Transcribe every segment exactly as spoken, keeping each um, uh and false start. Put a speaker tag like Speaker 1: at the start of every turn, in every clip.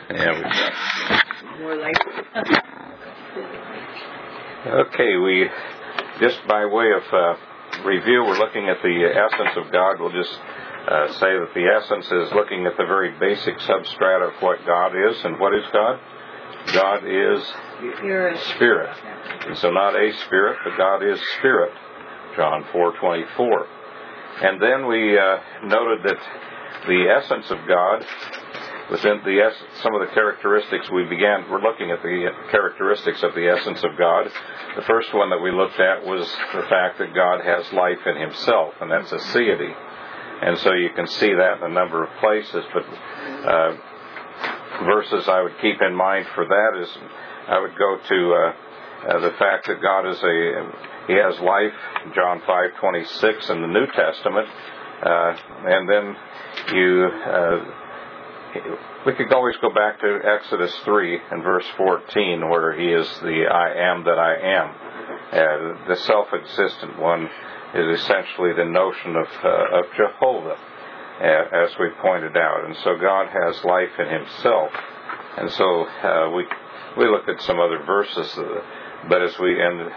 Speaker 1: Yeah, we got.
Speaker 2: More like.
Speaker 1: Okay, we just by way of uh, review, we're looking at the essence of God. We'll just uh, say that the essence is looking at the very basic substrata of what God is. And what is God? God is spirit. And so not a spirit, but God is spirit. John four twenty-four. And then we uh, noted that the essence of God, within the es- some of the characteristics we began, we're looking at the characteristics of the essence of God. The first one that we looked at was the fact that God has life in himself, and that's a deity. And so you can see that in a number of places, but uh, verses I would keep in mind for that is I would go to uh, uh, the fact that God is a, he has life, John five twenty-six in the New Testament, uh, and then you, uh, we could always go back to Exodus three and verse fourteen, where he is the I am that I am. Uh, the self-existent one is essentially the notion of, uh, of Jehovah, uh, as we pointed out. And so God has life in himself. And so uh, we we looked at some other verses, uh, but as we and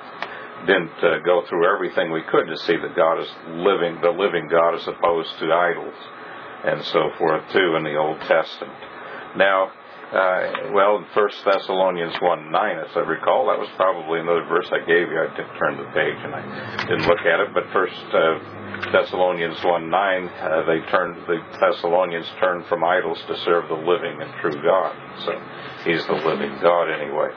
Speaker 1: didn't uh, go through everything we could to see that God is living, the living God, as opposed to idols, and so forth too in the Old Testament. Now, uh, well, First Thessalonians one nine, as I recall, that was probably another verse I gave you. I didn't turn the page and I didn't look at it, but First uh, Thessalonians one nine, uh, they turned the Thessalonians turned from idols to serve the living and true God. So he's the living God anyway.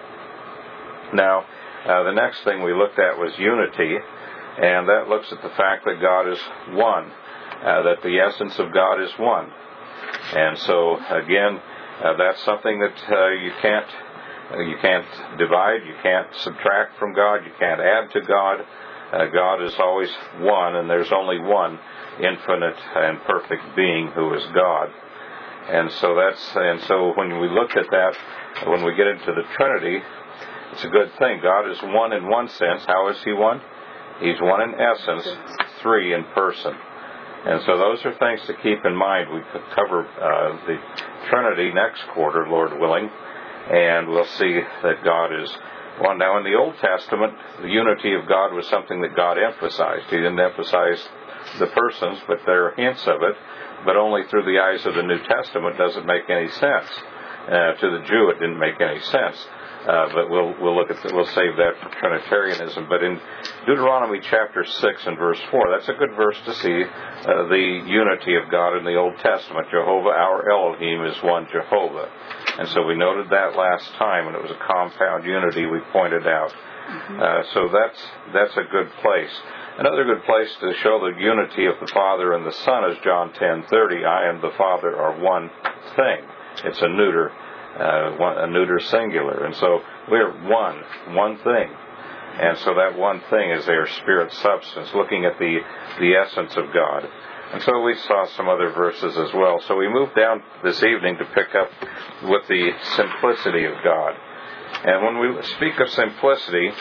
Speaker 1: Now, uh, the next thing we looked at was unity, and that looks at the fact that God is one. Uh, that the essence of God is one. And so, again, uh, that's something that uh, you can't uh, you can't divide, you can't subtract from God, you can't add to God. Uh, God is always one, and there's only one infinite and perfect being who is God. And so that's and so when we look at that, when we get into the Trinity, it's a good thing. God is one in one sense. How is he one? He's one in essence, three in person. And so those are things to keep in mind. We could cover uh, the Trinity next quarter, Lord willing, and we'll see that God is one. Now, in the Old Testament, the unity of God was something that God emphasized. He didn't emphasize the persons, but there are hints of it, but only through the eyes of the New Testament does it make any sense. Uh, to the Jew, it didn't make any sense. Uh, but we'll we'll look at the, we'll save that for Trinitarianism. But in Deuteronomy chapter six and verse four, that's a good verse to see uh, the unity of God in the Old Testament. Jehovah, our Elohim, is one Jehovah, and so we noted that last time, and it was a compound unity we pointed out. Mm-hmm. Uh, so that's that's a good place. Another good place to show the unity of the Father and the Son is John ten thirty. I and the Father are one thing. It's a neuter. Uh, one, a neuter singular, and so we're one, one thing, and so that one thing is their spirit substance, looking at the the essence of God. And so we saw some other verses as well. So we moved down this evening to pick up with the simplicity of God. And when we speak of simplicity,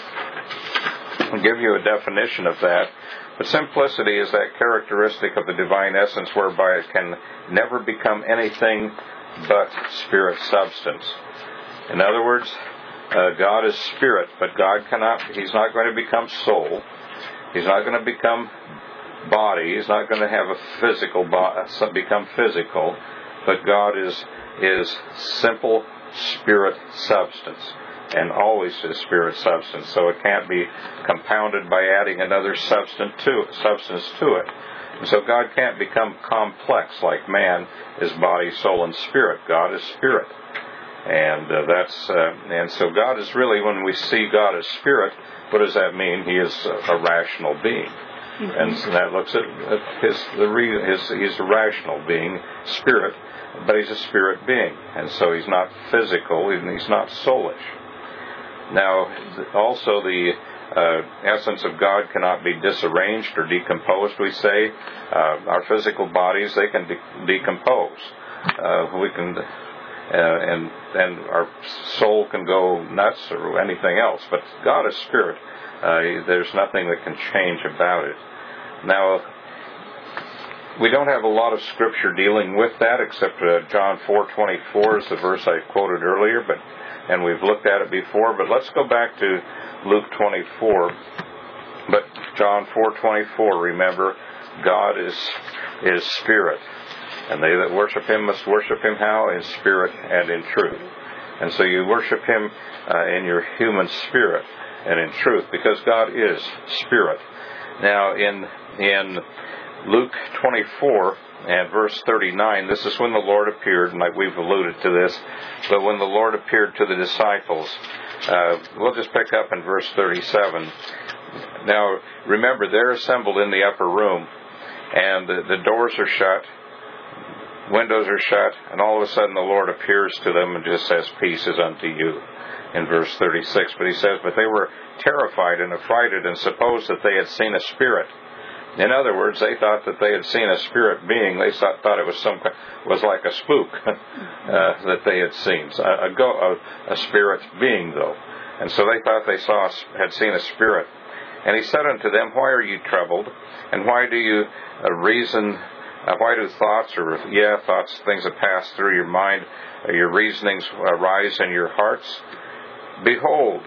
Speaker 1: I'll give you a definition of that. But simplicity is that characteristic of the divine essence whereby it can never become anything but spirit substance. In other words, uh, God is spirit, but God cannot, he's not going to become soul. He's not going to become body. He's not going to have a physical body, become physical, but God is, is simple spirit substance, and always is spirit substance. So it can't be compounded by adding another substance to, substance to it. And so God can't become complex like man is body, soul, and spirit. God is spirit. And uh, that's uh, and so God is really, when we see God as spirit, what does that mean? He is a, a rational being. Mm-hmm. And so that looks at, at his, the re, his, he's a rational being, spirit, but he's a spirit being. And so he's not physical, and he's not soulish. Now, also the Uh, essence of God cannot be disarranged or decomposed, we say. Uh, our physical bodies, they can de- decompose. Uh, we can, uh, and, and our soul can go nuts or anything else. But God is spirit. Uh, there's nothing that can change about it. Now, we don't have a lot of scripture dealing with that, except uh, John four twenty-four is the verse I quoted earlier, but and we've looked at it before. But let's go back to Luke twenty-four. But John four twenty-four, remember, God is is spirit, and they that worship Him must worship Him how? In spirit and in truth. And so you worship Him uh, in your human spirit and in truth, because God is spirit. Now, in in Luke twenty-four and verse thirty-nine, this is when the Lord appeared, and like we've alluded to this, but when the Lord appeared to the disciples, uh, we'll just pick up in verse thirty-seven. Now, remember, they're assembled in the upper room, and the, the doors are shut, windows are shut, and all of a sudden the Lord appears to them and just says, "Peace is unto you," in verse thirty-six. But He says, but they were terrified and affrighted and supposed that they had seen a spirit. In other words, they thought that they had seen a spirit being. They thought, thought it was some was like a spook uh, that they had seen, a, a, go, a, a spirit being, though. And so they thought they saw had seen a spirit. And He said unto them, "Why are you troubled? And why do you uh, reason? Uh, why do thoughts, or yeah, thoughts, things that pass through your mind, uh, your reasonings arise in your hearts? Behold,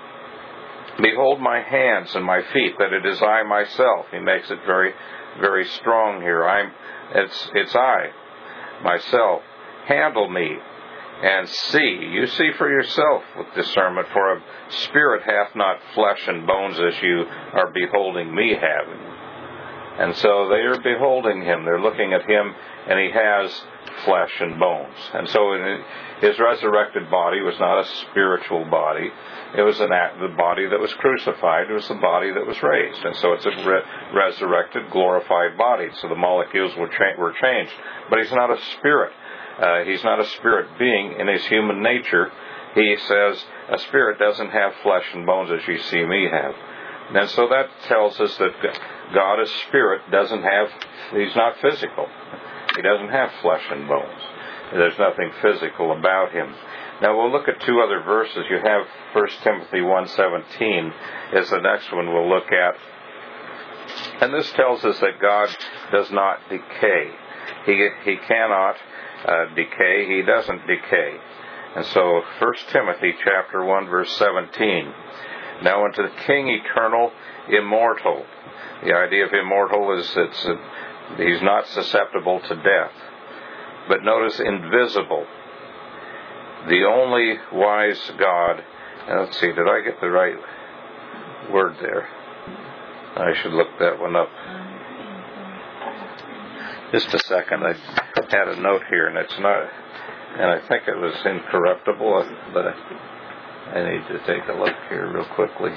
Speaker 1: behold my hands and my feet, that it is I myself." He makes it very, very strong here. I'm. It's it's I myself. Handle me and see. You see for yourself with discernment, for a spirit hath not flesh and bones as you are beholding me having. And so they are beholding Him. They're looking at Him, and He has flesh and bones. And so in His resurrected body was not a spiritual body. It was an act, the body that was crucified. It was the body that was raised. And so it's a re- resurrected, glorified body. So the molecules were, cha- were changed. But He's not a spirit. Uh, he's not a spirit being in His human nature. He says, a spirit doesn't have flesh and bones as you see me have. And so that tells us that God as spirit doesn't have, He's not physical. He doesn't have flesh and bones. There's nothing physical about Him. Now we'll look at two other verses. You have First Timothy one seventeen is the next one we'll look at. And this tells us that God does not decay. He, he cannot uh, decay. He doesn't decay. And so First Timothy chapter one verse seventeen. Now unto the King eternal, immortal. The idea of immortal is that uh, He's not susceptible to death. But notice invisible. The only wise God. Now let's see, did I get the right word there? I should look that one up. Just a second. I had a note here, and it's not, and I think it was incorruptible, but I need to take a look here real quickly.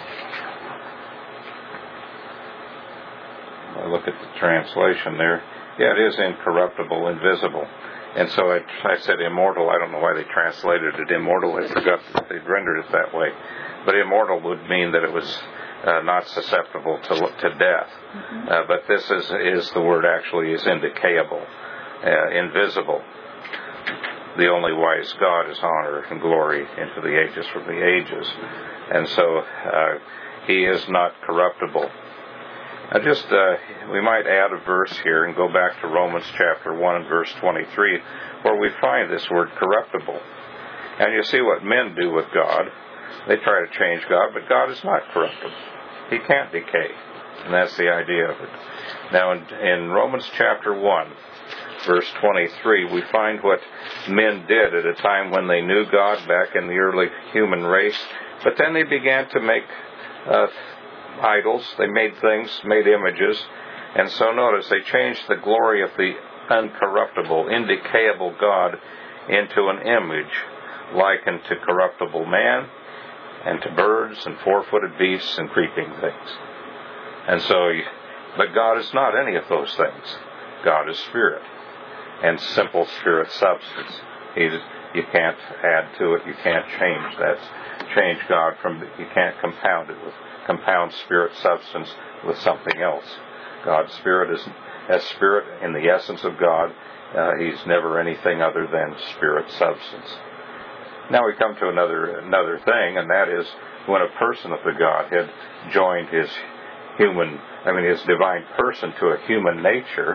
Speaker 1: I look at the translation there. Yeah, it is incorruptible, invisible. And so I, I said immortal. I don't know why they translated it immortal. I forgot that they'd rendered it that way. But immortal would mean that it was uh, not susceptible to to death. Mm-hmm. Uh, but this is is the word actually is indecayable, uh, invisible. The only wise God is honor and glory into the ages from the ages. And so uh, He is not corruptible. Now just, uh, we might add a verse here and go back to Romans chapter one and verse twenty-three, where we find this word corruptible. And you see what men do with God. They try to change God, but God is not corruptible. He can't decay. And that's the idea of it. Now in, in Romans chapter one, verse twenty-three, we find what men did at a time when they knew God back in the early human race. But then they began to make uh, idols. They made things, made images. And so notice, they changed the glory of the uncorruptible, indecayable God into an image likened to corruptible man and to birds and four-footed beasts and creeping things. And so, but God is not any of those things. God is spirit and simple spirit substance. He's, you can't add to it. You can't change that. Change God from, you can't compound it with, compound spirit substance with something else. God's spirit is as spirit in the essence of God. Uh, he's never anything other than spirit substance. Now we come to another another thing, and that is when a person of the Godhead joined his human, I mean his divine person to a human nature,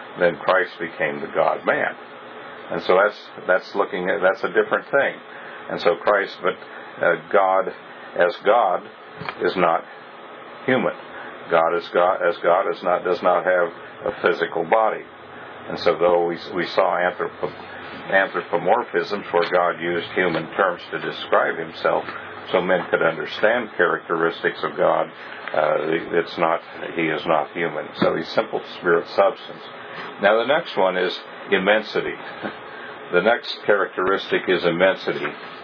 Speaker 1: then Christ became the God-man. And so that's that's looking at, that's a different thing. And so Christ, but uh, God as God is not human. God as God as God is not does not have a physical body. And so though we we saw anthropo, anthropomorphisms where God used human terms to describe himself, so men could understand characteristics of God, uh, it's not he is not human. So he's simple spirit substance. Now the next one is immensity. The next characteristic is immensity.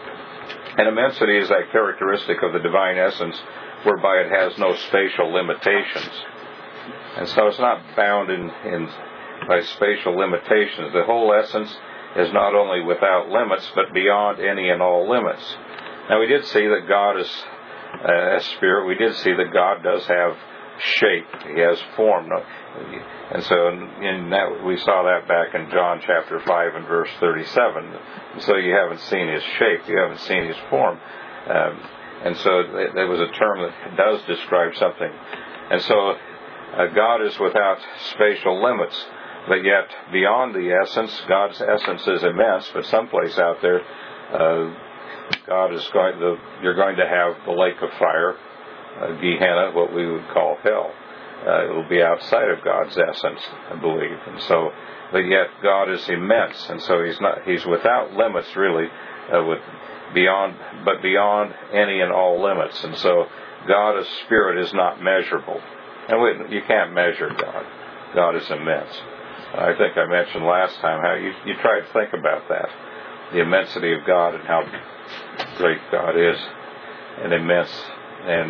Speaker 1: And immensity is that characteristic of the divine essence whereby it has no spatial limitations. And so it's not bound in, in by spatial limitations. The whole essence is not only without limits, but beyond any and all limits. Now we did see that God is uh, a spirit. We did see that God does have shape. He has form. And so in that, we saw that back in John chapter five and verse thirty-seven. So you haven't seen his shape. You haven't seen his form. Um, and so there was a term that does describe something. And so uh, God is without spatial limits. But yet, beyond the essence, God's essence is immense, but someplace out there, uh, God is going to, you're going to have the lake of fire, uh, Gehenna, what we would call hell. Uh, it will be outside of God's essence, I believe. And so, but yet God is immense, and so He's not, He's without limits, really, uh, with beyond, but beyond any and all limits. And so, God as Spirit is not measurable, and we, you can't measure God. God is immense. I think I mentioned last time how you, you try to think about that, the immensity of God and how great God is, and immense, and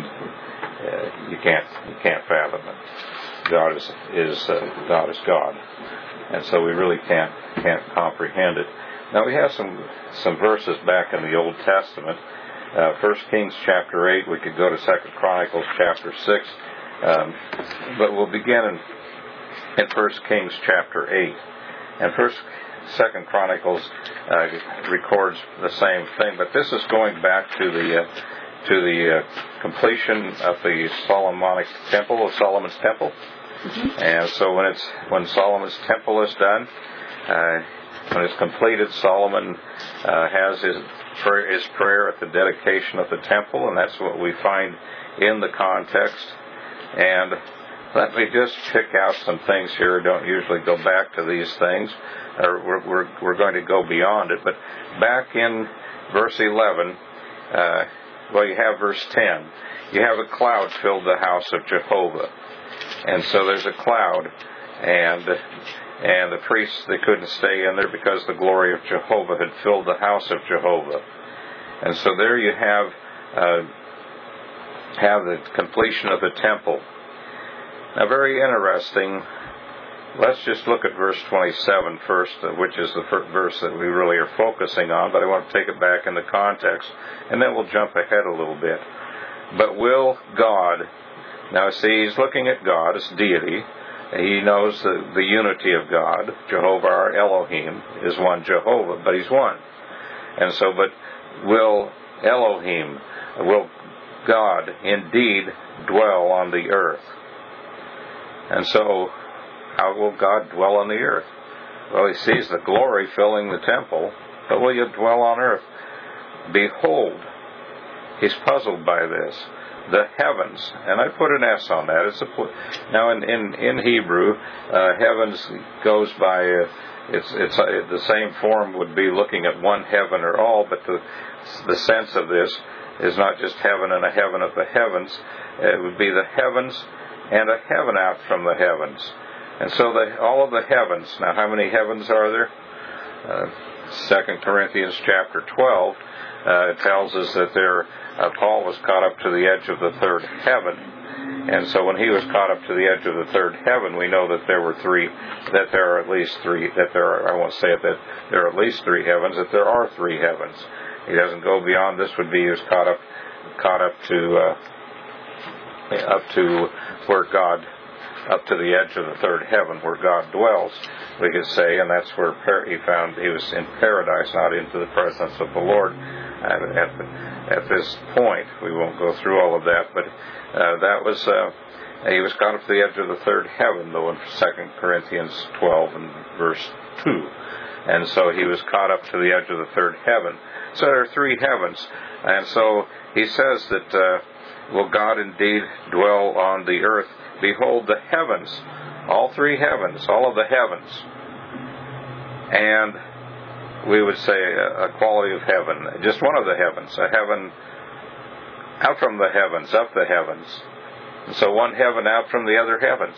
Speaker 1: uh, you can't you can't fathom it. God is is uh, God is God, and so we really can't can't comprehend it. Now we have some some verses back in the Old Testament. Uh, First Kings chapter eight. We could go to Second Chronicles chapter six, um, but we'll begin in. In First Kings chapter eight, and First, Second Chronicles uh, records the same thing, but this is going back to the uh, to the uh, completion of the Solomonic temple, of Solomon's temple, mm-hmm. And so when it's when Solomon's temple is done, uh, when it's completed, Solomon uh, has his prayer, his prayer at the dedication of the temple, and that's what we find in the context. And let me just pick out some things here. Don't usually go back to these things. Or we're, we're, we're going to go beyond it. But back in verse eleven, uh, well, you have verse ten. You have a cloud filled the house of Jehovah. And so there's a cloud. And and the priests, they couldn't stay in there because the glory of Jehovah had filled the house of Jehovah. And so there you have, uh, have the completion of the temple. Now, very interesting. Let's just look at verse twenty-seven first, which is the first verse that we really are focusing on, but I want to take it back in the context, and then we'll jump ahead a little bit. But will God, now see, he's looking at God as deity. He knows the, the unity of God. Jehovah, our Elohim, is one Jehovah, but he's one. And so, but will Elohim, will God indeed dwell on the earth? And so, how will God dwell on the earth? Well, he sees the glory filling the temple, but will you dwell on earth? Behold, he's puzzled by this. The heavens, and I put an S on that. It's a, now, in, in, in Hebrew, uh, heavens goes by, uh, it's, it's uh, the same form would be looking at one heaven or all, but the, the sense of this is not just heaven and a heaven of the heavens. It would be the heavens and a heaven out from the heavens. And so the, all of the heavens, now how many heavens are there? Uh, Second Corinthians chapter twelve uh, tells us that there, uh, Paul was caught up to the edge of the third heaven. And so when he was caught up to the edge of the third heaven, we know that there were three, that there are at least three, that there are, I won't say it, that there are at least three heavens, that there are three heavens. He doesn't go beyond this, would be he was caught up, caught up to, uh, up to where God, up to the edge of the third heaven where God dwells, we could say, and that's where he found he was in paradise, not into the presence of the Lord. At, at, at this point, we won't go through all of that, but uh, that was uh, He was caught up to the edge of the third heaven, though, in Second Corinthians twelve and verse two. And so he was caught up to the edge of the third heaven. So there are three heavens. And so he says that, uh, will God indeed dwell on the earth? Behold the heavens, all three heavens, all of the heavens. And we would say a, a quality of heaven, just one of the heavens, a heaven out from the heavens, up the heavens. And so one heaven out from the other heavens.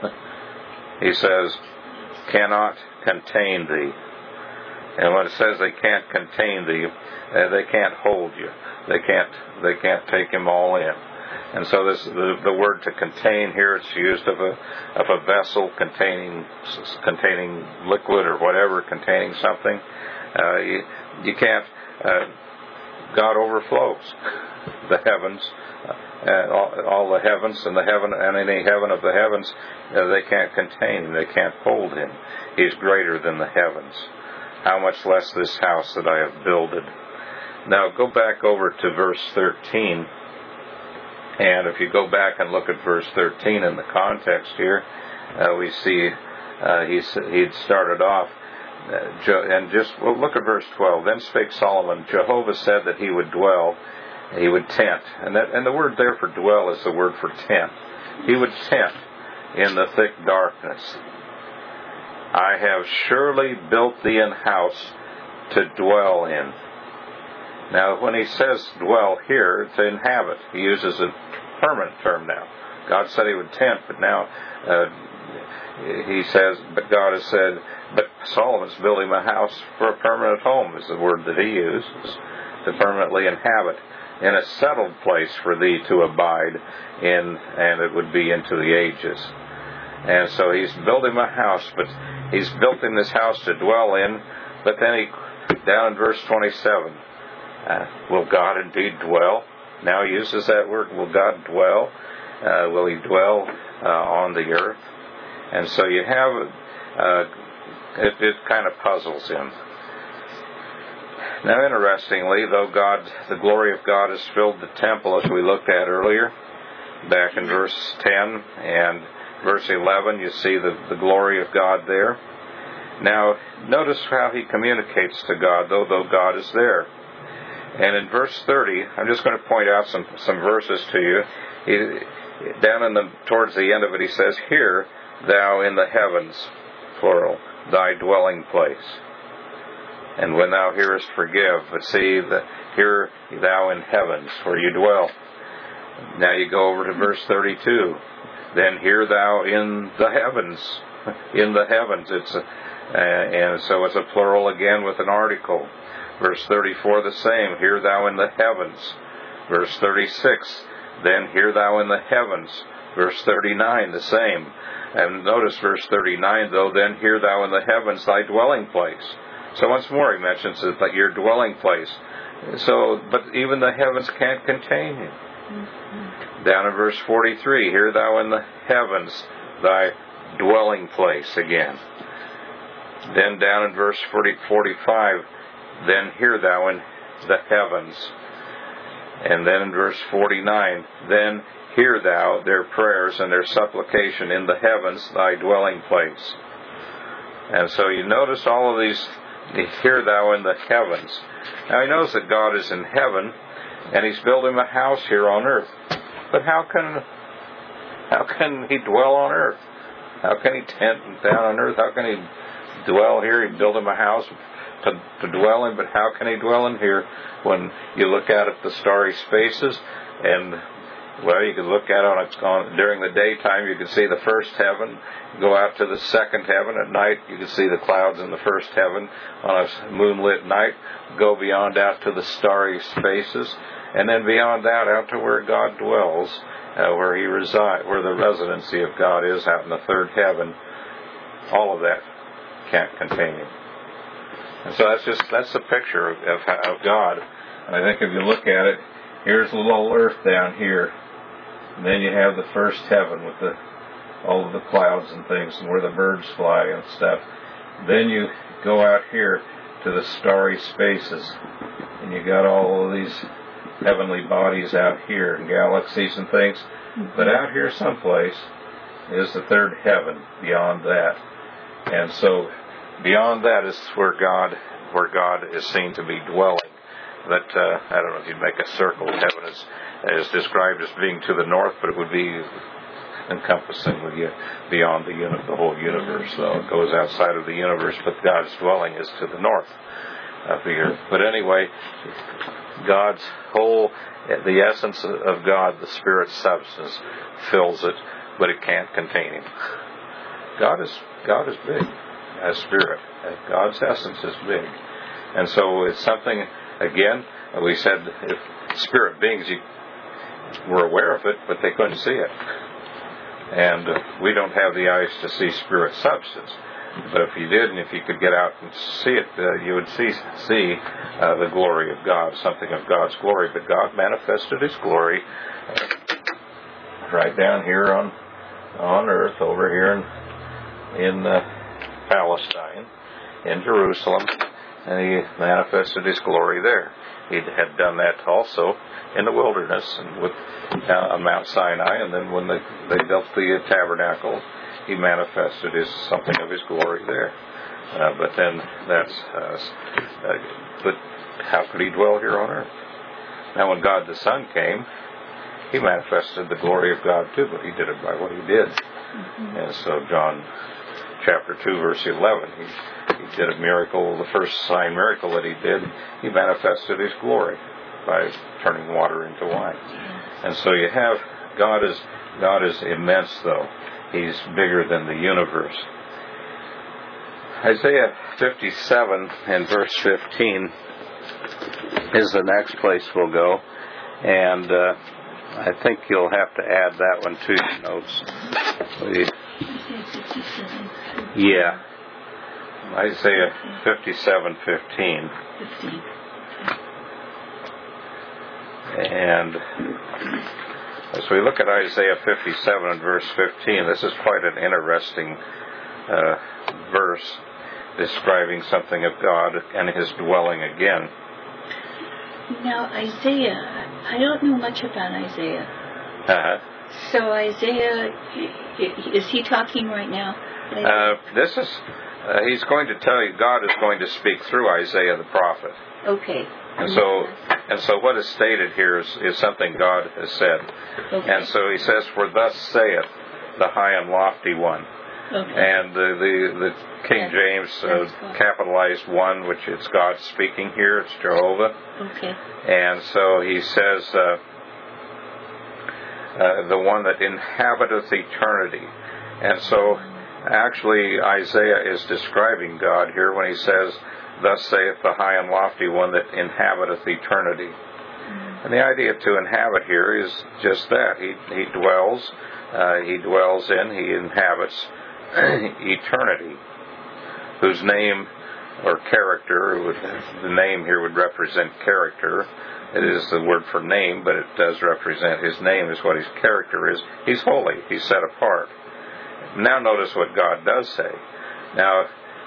Speaker 1: He says, cannot contain thee. And when it says they can't contain thee, uh, they can't hold you. They can't. They can't take him all in. And so this the, the word to contain here, it's used of a of a vessel containing containing liquid or whatever, containing something. Uh, you, you can't. Uh, God overflows the heavens, uh, all, all the heavens and the heaven and any heaven of the heavens. Uh, they can't contain him. They can't hold him. He's greater than the heavens. How much less this house that I have builded. Now go back over to verse thirteen. And if you go back and look at verse thirteen in the context here, uh, we see uh, he's, he'd started off. Uh, and just well, look at verse twelve. Then spake Solomon, Jehovah said that he would dwell, he would tent. And, that, and the word there for dwell is the word for tent. He would tent in the thick darkness. I have surely built thee an house to dwell in. Now, when he says dwell here, to inhabit, he uses a permanent term now. God said he would tent, but now uh, he says, but God has said, but Solomon's building a house for a permanent home, is the word that he uses, to permanently inhabit, in a settled place for thee to abide in, and it would be into the ages. And so he's building a house, but he's built in this house to dwell in, but then he, down in verse twenty-seven, uh, will God indeed dwell? Now he uses that word, will God dwell? Uh, will he dwell uh, on the earth? And so you have, uh, it, it kind of puzzles him. Now interestingly, though God, the glory of God has filled the temple, as we looked at earlier, back in verse ten and verse eleven, you see the, the glory of God there. Now, notice how he communicates to God, though, though God is there. And in verse thirty, I'm just going to point out some, some verses to you. He, down in the, towards the end of it, he says, Hear thou in the heavens, plural, thy dwelling place. And when thou hearest, forgive. But see, the, hear thou in heavens, where you dwell. Now you go over to verse thirty-two. Then hear thou in the heavens. In the heavens. It's a, uh, and so it's a plural again with an article. Verse thirty-four, the same. Hear thou in the heavens. Verse thirty-six. Then hear thou in the heavens. Verse thirty-nine, the same. And notice verse thirty-nine, though, then hear thou in the heavens thy dwelling place. So once more he mentions it, like your dwelling place. So, but even the heavens can't contain him. Mm-hmm. Down in verse forty-three, hear thou in the heavens thy dwelling place again. Then down in verse forty, forty-five, then hear thou in the heavens. And then in verse forty-nine, then hear thou their prayers and their supplication in the heavens, thy dwelling place. And so you notice all of these, hear thou in the heavens. Now he knows that God is in heaven, and he's building a house here on earth. But how can how can he dwell on earth? How can he tent down on earth? How can he dwell here? He built him a house to, to dwell in, but how can he dwell in here when you look out at the starry spaces? And, well, you can look at it on, during the daytime, you can see the first heaven. Go out to the second heaven at night, you can see the clouds in the first heaven. On a moonlit night, go beyond out to the starry spaces. And then beyond that, out to where God dwells, uh, where he resides, where the residency of God is, out in the third heaven. All of that can't contain him. And so that's just, that's the picture of, of, of God. And I think if you look at it, here's the little earth down here. And then you have the first heaven with the, all of the clouds and things, and where the birds fly and stuff. Then you go out here to the starry spaces, and you got all of these heavenly bodies out here, and galaxies and things. Mm-hmm. But out here someplace is the third heaven beyond that. And so beyond that is where God where God is seen to be dwelling. That, uh, I don't know if you'd make a circle. Heaven is, is described as being to the north, but it would be encompassing the, beyond the, uni- the whole universe. So it goes outside of the universe, but God's dwelling is to the north of the earth. But anyway, God's whole, the essence of God, the Spirit's substance, fills it, but it can't contain Him. God is God is big as Spirit. God's essence is big. And so it's something, again, we said if spirit beings you were aware of it, but they couldn't see it. And uh, we don't have the eyes to see spirit substance. But if you did, and if you could get out and see it, uh, you would see see uh, the glory of God, something of God's glory. But God manifested His glory uh, right down here on on earth, over here in, in uh, Palestine, in Jerusalem, and He manifested His glory there. He had done that also in the wilderness and with uh, Mount Sinai, and then when they, they built the tabernacle, He manifested his something of His glory there. Uh, but then that's, uh, uh, but how could He dwell here on earth? Now when God the Son came, He manifested the glory of God too, but He did it by what He did. Mm-hmm. And so John chapter two, verse eleven, he, he did a miracle, the first sign miracle that He did, He manifested His glory by turning water into wine. And so you have, God is, God is immense though. He's bigger than the universe. Isaiah fifty-seven and verse fifteen is the next place we'll go. And uh, I think you'll have to add that one to your notes. We, yeah. Isaiah fifty-seven fifteen. And as we look at Isaiah fifty-seven and verse fifteen, this is quite an interesting uh, verse describing something of God and His dwelling again.
Speaker 2: Now, Isaiah, I don't know much about Isaiah.
Speaker 1: Uh-huh.
Speaker 2: So Isaiah, is he talking right now?
Speaker 1: Uh, this is, uh, he's going to tell you, God is going to speak through Isaiah the prophet.
Speaker 2: Okay.
Speaker 1: And so, and so what is stated here is, is something God has said.
Speaker 2: Okay.
Speaker 1: And so He says, "For thus saith the high and lofty one."
Speaker 2: Okay.
Speaker 1: And the, the, the King James uh, capitalized one, which it's God speaking here. It's Jehovah.
Speaker 2: Okay.
Speaker 1: And so He says, uh, uh, the one that inhabiteth eternity. And so actually Isaiah is describing God here when he says, "Thus saith the high and lofty one that inhabiteth eternity." Mm-hmm. And the idea to inhabit here is just that. He, he dwells, uh, he dwells in, he inhabits eternity, whose name or character, would, the name here would represent character. It is the word for name, but it does represent His name is what His character is. He's holy. He's set apart. Now notice what God does say. Now,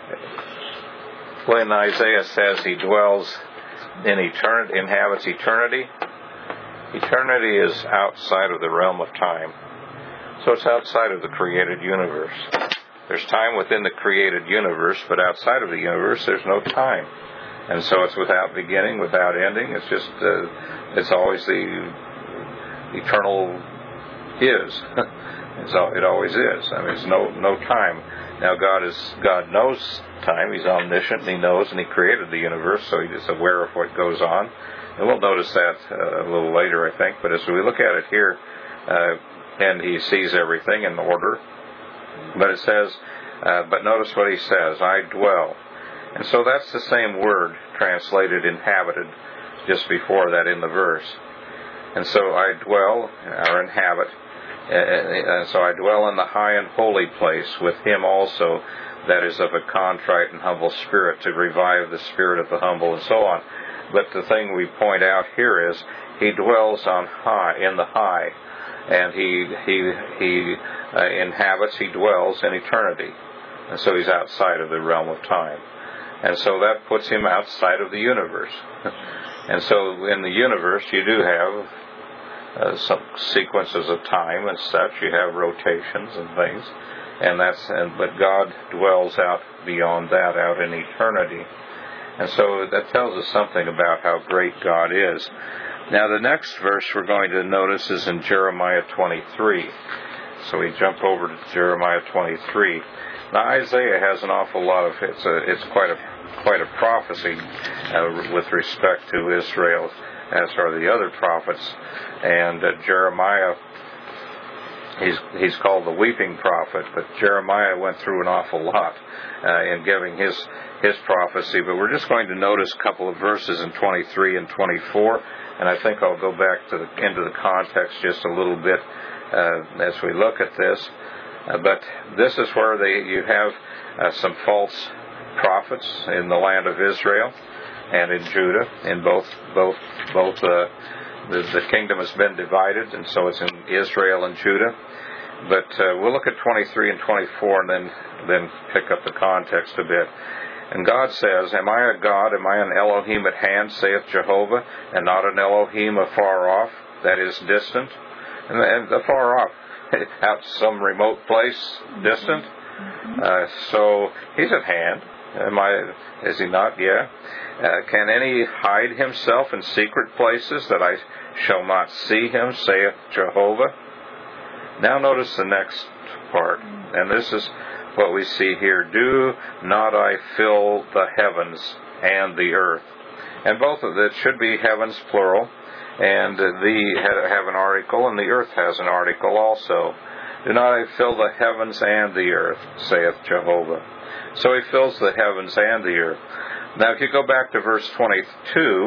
Speaker 1: when Isaiah says He dwells in eternity, inhabits eternity, eternity is outside of the realm of time. So it's outside of the created universe. There's time within the created universe, but outside of the universe there's no time. And so it's without beginning, without ending. It's just, uh, it's always the eternal is. It's all, it always is. I mean, there's no no time. Now God is God knows time. He's omniscient, and He knows, and He created the universe, so He is aware of what goes on. And we'll notice that uh, a little later, I think. But as we look at it here, uh, and He sees everything in order. But it says, uh, but notice what He says, "I dwell." And so that's the same word translated inhabited just before that in the verse. And so I dwell, or inhabit, and so I dwell in the high and holy place with Him also that is of a contrite and humble spirit, to revive the spirit of the humble, and so on. But the thing we point out here is He dwells on high, in the high, and He He He uh, inhabits, He dwells in eternity. And so He's outside of the realm of time. And so that puts Him outside of the universe. And so in the universe you do have uh, some sequences of time and such. You have rotations and things. And that's and but God dwells out beyond that, out in eternity. And so that tells us something about how great God is. Now the next verse we're going to notice is in Jeremiah twenty-three. So we jump over to Jeremiah twenty-three. Now Isaiah has an awful lot of it's a it's quite a quite a prophecy uh, with respect to Israel, as are the other prophets. And uh, Jeremiah, he's he's called the weeping prophet, but Jeremiah went through an awful lot uh, in giving his his prophecy. But we're just going to notice a couple of verses in twenty-three and twenty-four, and I think I'll go back to the, into the context just a little bit uh, as we look at this. Uh, but this is where they, you have uh, some false prophets in the land of Israel and in Judah. In both both both uh, the, the kingdom has been divided, and so it's in Israel and Judah. But uh, we'll look at twenty-three and twenty-four, and then then pick up the context a bit. And God says, "Am I a God? Am I an Elohim at hand, saith Jehovah, and not an Elohim afar off, that is distant?" And, and afar off, out some remote place, distant. Uh, so He's at hand. Am I? Is He not? Yeah. Uh, can any hide himself in secret places, that I shall not see him, saith Jehovah? Now notice the next part, and this is what we see here. Do not I fill the heavens and the earth? And both of it should be heavens plural, and the have an article, and the earth has an article also. Do not I fill the heavens and the earth, saith Jehovah. So He fills the heavens and the earth. Now if you go back to verse twenty-two,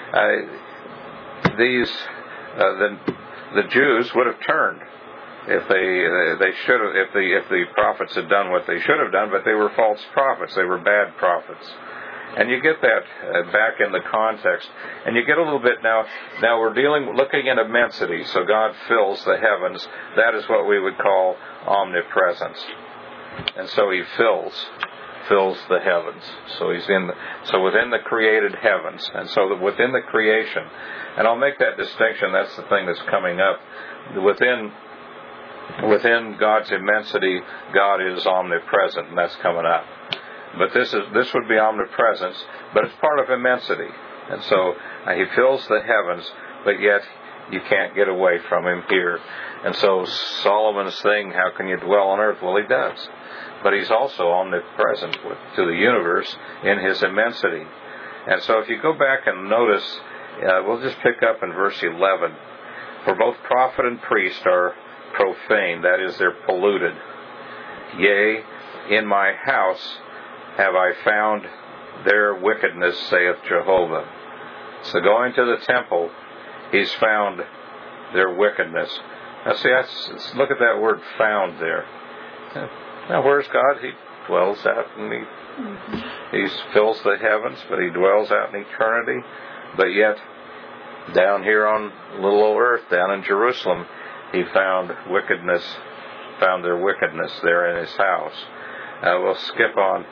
Speaker 1: uh, these uh, the the Jews would have turned if they they should have if the if the prophets had done what they should have done, but they were false prophets. They were bad prophets. And you get that uh, back in the context, and you get a little bit now. Now we're dealing, looking at immensity. So God fills the heavens. That is what we would call omnipresence, and so He fills, fills the heavens. So He's in. The, so within the created heavens, and so that within the creation, and I'll make that distinction. That's the thing that's coming up. Within, within God's immensity, God is omnipresent, and that's coming up. But this is this would be omnipresence, but it's part of immensity. And so uh, He fills the heavens, but yet you can't get away from Him here. And so Solomon's thing, how can you dwell on earth? Well, He does. But He's also omnipresent with, to the universe in His immensity. And so if you go back and notice, uh, we'll just pick up in verse eleven. For both prophet and priest are profane, that is, they're polluted. Yea, in my house have I found their wickedness, saith Jehovah. So going to the temple, He's found their wickedness. Now see, that's, look at that word found there. Now where's God? He dwells out and He, mm-hmm. He fills the heavens, but He dwells out in eternity. But yet, down here on little old earth, down in Jerusalem, He found wickedness, found their wickedness there in His house. Uh, we'll skip on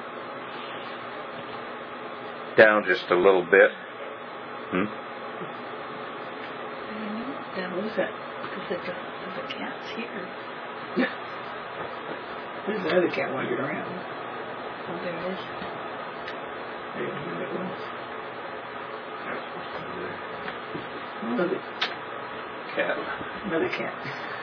Speaker 1: down just a little bit. Hmm?
Speaker 2: That was it. The, the, the cat's here.
Speaker 3: Yeah. There's the other cat wandering around.
Speaker 2: Oh, there is.
Speaker 3: I didn't know it was. Another
Speaker 1: Cat.
Speaker 3: Another cat.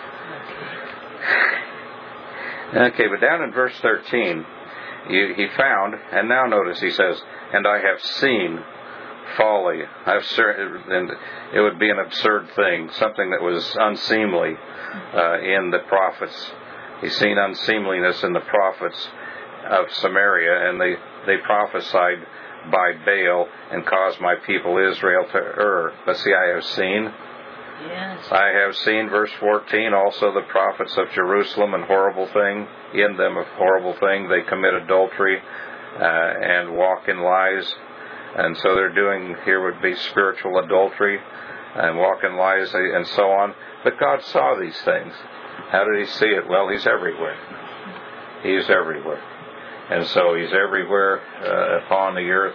Speaker 1: Okay, but down in verse thirteen, you, he found, and now notice he says, and I have seen folly. I've and it would be an absurd thing, something that was unseemly uh, in the prophets. He's seen unseemliness in the prophets of Samaria, and they, they prophesied by Baal and caused my people Israel to err. But see, I have seen.
Speaker 2: Yes.
Speaker 1: I have seen, verse fourteen, also the prophets of Jerusalem, and horrible thing, in them a horrible thing, they commit adultery uh, and walk in lies. And so they're doing, here would be spiritual adultery and walk in lies and so on. But God saw these things. How did He see it? Well, He's everywhere. He's everywhere. And so He's everywhere uh, upon the earth.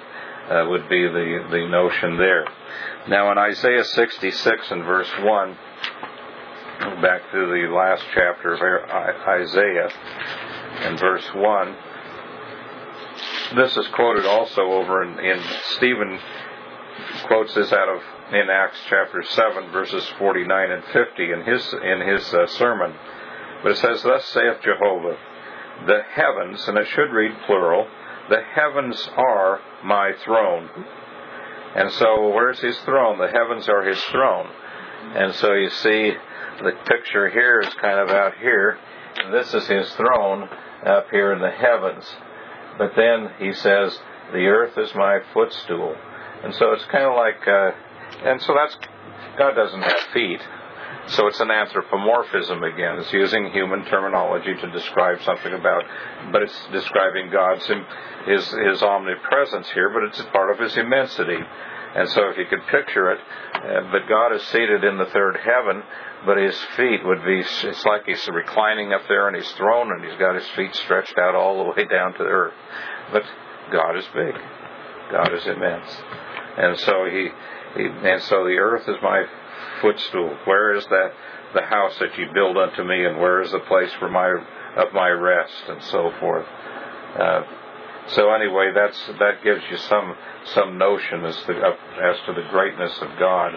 Speaker 1: uh, would be the, the notion there. Now in Isaiah sixty-six and verse one, back to the last chapter of Isaiah, in verse one, this is quoted also over in, in Stephen quotes this out of in Acts chapter seven, verses forty-nine and fifty in his in his uh, sermon. But it says, "Thus saith Jehovah, the heavens," and it should read plural, "the heavens are my throne." And so, where's his throne? The heavens are his throne. And so you see, the picture here is kind of out here. And this is his throne up here in the heavens. But then he says, "The earth is my footstool." And so it's kind of like, uh, and so that's, God doesn't have feet. So it's an anthropomorphism again. It's using human terminology to describe something about, but it's describing God's, his, his omnipresence here, but it's a part of his immensity. And so if you could picture it, uh, but God is seated in the third heaven, but his feet would be, it's like he's reclining up there in his throne, and he's got his feet stretched out all the way down to the earth. But God is big. God is immense. And so he, he and so the earth is my footstool. Where is that the house that you build unto me, and where is the place for my of my rest, and so forth. Uh, so anyway, that's that gives you some some notion as to as to the greatness of God.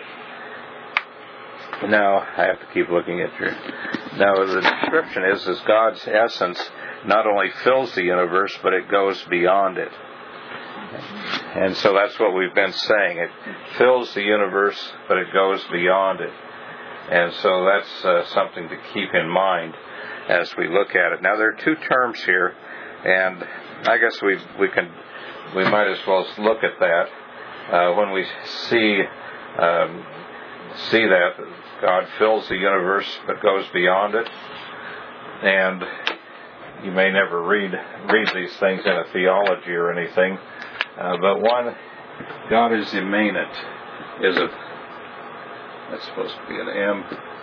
Speaker 1: Now I have to keep looking at your. Now the description is is God's essence not only fills the universe, but it goes beyond it. And so that's what we've been saying. It fills the universe, but it goes beyond it. And so that's uh, something to keep in mind as we look at it. Now there are two terms here, and I guess we we can we might as well look at that uh, when we see um, see that God fills the universe, but goes beyond it. And you may never read read these things in a theology or anything. Uh, but one, God is immanent, is a, that's supposed to be an M.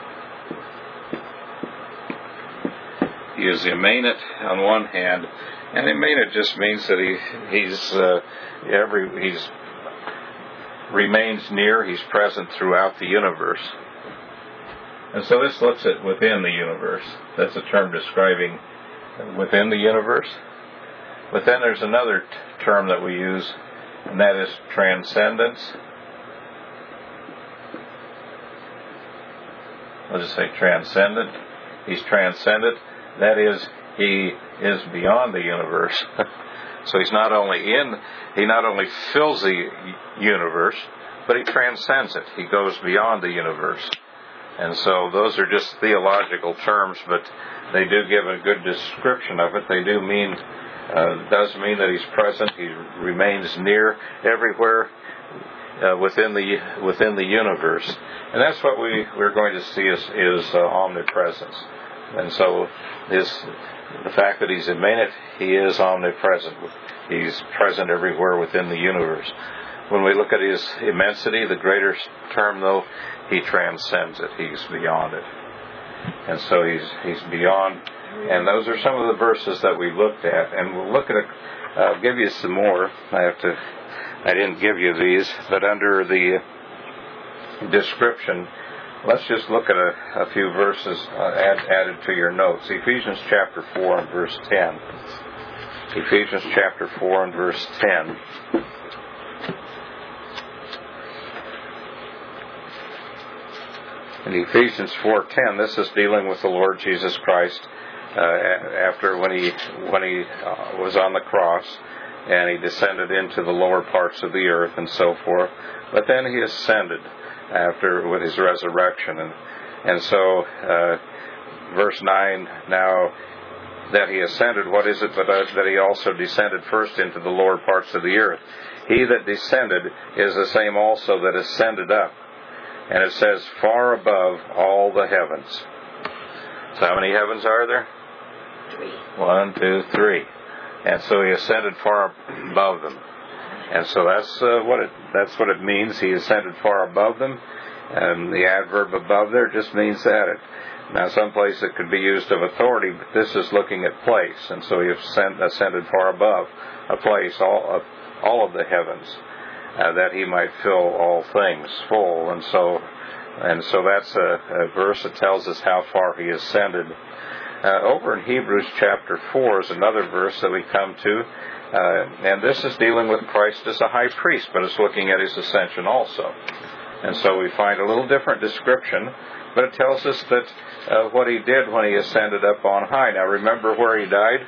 Speaker 1: He is immanent on one hand, and immanent just means that he he's uh, every he's remains near, he's present throughout the universe. And so this looks at within the universe. That's a term describing within the universe. But then there's another t- term that we use, and that is transcendence. I'll just say transcendent. He's transcendent. That is, he is beyond the universe. So he's not only in, he not only fills the universe, but he transcends it. He goes beyond the universe. And so those are just theological terms, but they do give a good description of it. They do mean Uh, does mean that he's present. He remains near everywhere uh, within the within the universe, and that's what we we're going to see is, is uh, omnipresence. And so, his the fact that he's immanent, he is omnipresent. He's present everywhere within the universe. When we look at his immensity, the greater term, though, he transcends it. He's beyond it, and so he's he's beyond. And those are some of the verses that we looked at, and we'll look at. A, I'll give you some more. I have to. I didn't give you these, but under the description, let's just look at a, a few verses uh, add, added to your notes. Ephesians chapter four and verse ten. Ephesians chapter four and verse ten. In Ephesians four ten, this is dealing with the Lord Jesus Christ. Uh, after when he when he uh, was on the cross, and he descended into the lower parts of the earth and so forth, but then he ascended after with his resurrection, and and so uh, verse nine, now that he ascended, what is it but uh, that he also descended first into the lower parts of the earth? He that descended is the same also that ascended up, and it says far above all the heavens. So how many heavens are there?
Speaker 2: Three.
Speaker 1: One, two, three. And so he ascended far above them. And so that's uh, what it that's what it means. He ascended far above them. And the adverb above there just means that. It, now, someplace it could be used of authority, but this is looking at place. And so he ascend, ascended far above a place, all of, all of the heavens. uh, that he might fill all things full. And so, and so that's a, a verse that tells us how far he ascended. Uh, over in Hebrews chapter four is another verse that we come to, uh, and this is dealing with Christ as a high priest, but it's looking at his ascension also. And so we find a little different description, but it tells us that uh, what he did when he ascended up on high. Now remember where he died?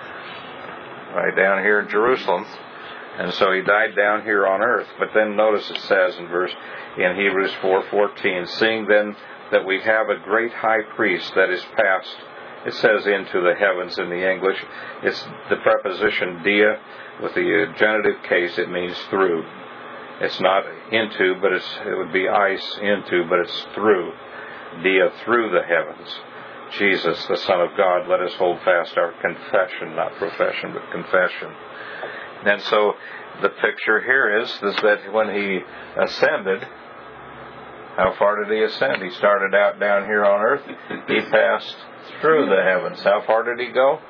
Speaker 1: Right down here in Jerusalem. And so he died down here on earth. But then notice it says in verse in Hebrews four fourteen, seeing then that we have a great high priest that is passed, it says into the heavens in the English. It's the preposition dia with the genitive case. It means through. It's not into, but it's, it would be ice into, but it's through. Dia, through the heavens. Jesus, the Son of God, let us hold fast our confession, not profession, but confession. And so the picture here is, is that when he ascended, how far did he ascend? He started out down here on earth. He passed through the heavens. How far did he go?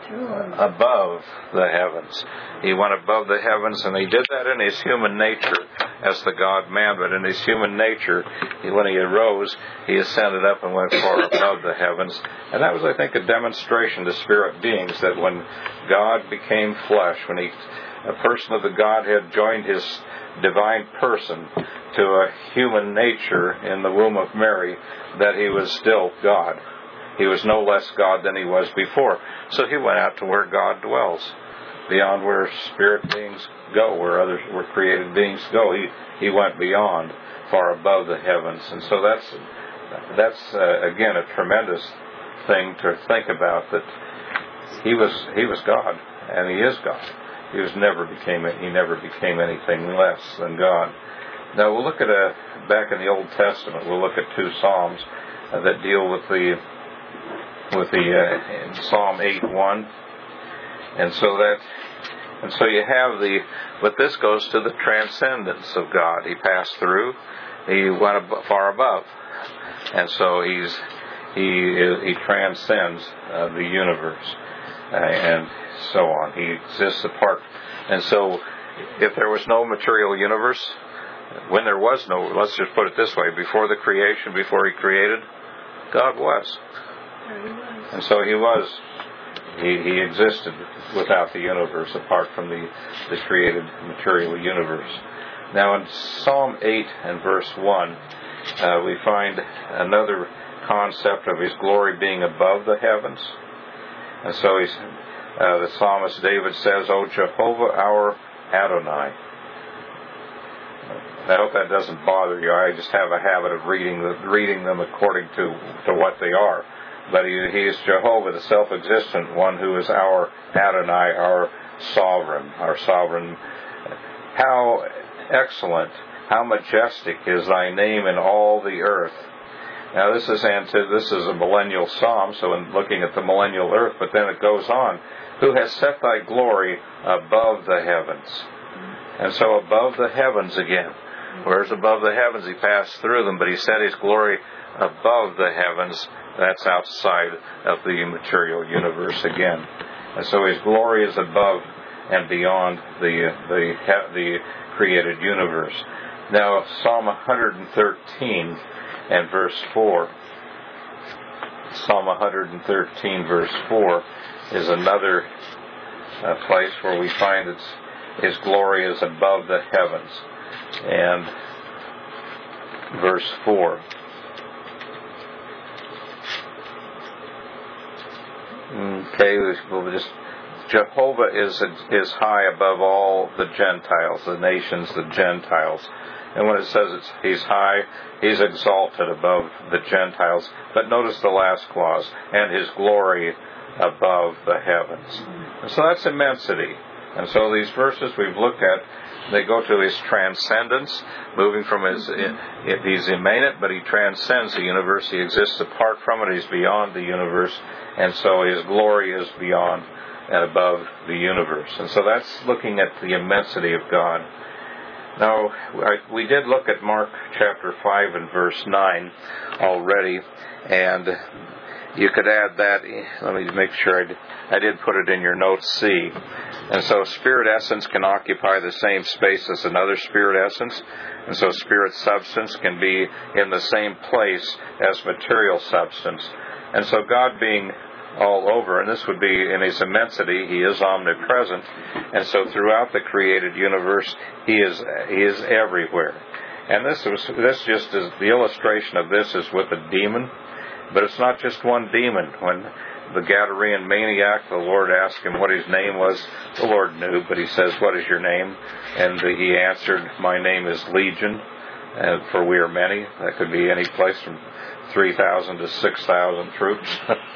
Speaker 1: Above the heavens. He went above the heavens, and he did that in his human nature as the God-man. But in his human nature, he, when he arose, he ascended up and went far above the heavens. And that was, I think, a demonstration to spirit beings that when God became flesh, when he, a person of the Godhead joined his divine person to a human nature in the womb of Mary, that he was still God. He was no less God than he was before. So he went out to where God dwells, beyond where spirit beings go, where other where created beings go. He he went beyond, far above the heavens. And so that's that's uh, again a tremendous thing to think about, that he was he was God, and he is God. He was never became he never became anything less than God. Now we'll look at a back in the Old Testament. We'll look at two Psalms uh, that deal with the with the uh, in Psalm eight one, and so that and so you have the but this goes to the transcendence of God. He passed through, he went ab- far above, and so he's he he transcends uh, the universe, uh, and so on. He exists apart, and so if there was no material universe, when there was no, let's just put it this way: before the creation, before he created, God was. And so he was, he, he existed without the universe, apart from the, the created material universe. Now in Psalm eight and verse one, uh, we find another concept of his glory being above the heavens. And so he's, uh, the psalmist David says, O Jehovah our Adonai. I hope that doesn't bother you. I just have a habit of reading the, reading them according to, to what they are. But he, he is Jehovah, the self-existent one, who is our Adonai, our sovereign, our sovereign. How excellent, how majestic is thy name in all the earth. Now this is anti, this is a millennial psalm, so in looking at the millennial earth, but then it goes on, who has set thy glory above the heavens. And so above the heavens again. Whereas above the heavens he passed through them, but he set his glory above the heavens. That's outside of the material universe again. And so his glory is above and beyond the the the created universe. Now Psalm one thirteen and verse four. Psalm one thirteen verse four is another uh, place where we find it's his glory is above the heavens. And verse four. Okay, we'll just Jehovah is is high above all the Gentiles, the nations, the Gentiles. And when it says it's, he's high, he's exalted above the Gentiles. But notice the last clause, and his glory above the heavens. And so that's immensity. And so these verses we've looked at, they go to his transcendence, moving from his, he's immanent, but he transcends the universe. He exists apart from it. He's beyond the universe. And so his glory is beyond and above the universe. And so that's looking at the immensity of God. Now, we did look at Mark chapter five and verse nine already, and you could add that. Let me make sure I did, I did put it in your notes, C. And so spirit essence can occupy the same space as another spirit essence. And so spirit substance can be in the same place as material substance. And so God being all over, and this would be in His immensity, He is omnipresent. And so throughout the created universe, He is He is everywhere. And this was this just is the illustration of this is with a demon. But it's not just one demon. When the Gadarene maniac, the Lord asked him what his name was. The Lord knew, but He says, "What is your name?" And he answered, "My name is Legion, and for we are many." That could be any place from three thousand to six thousand troops.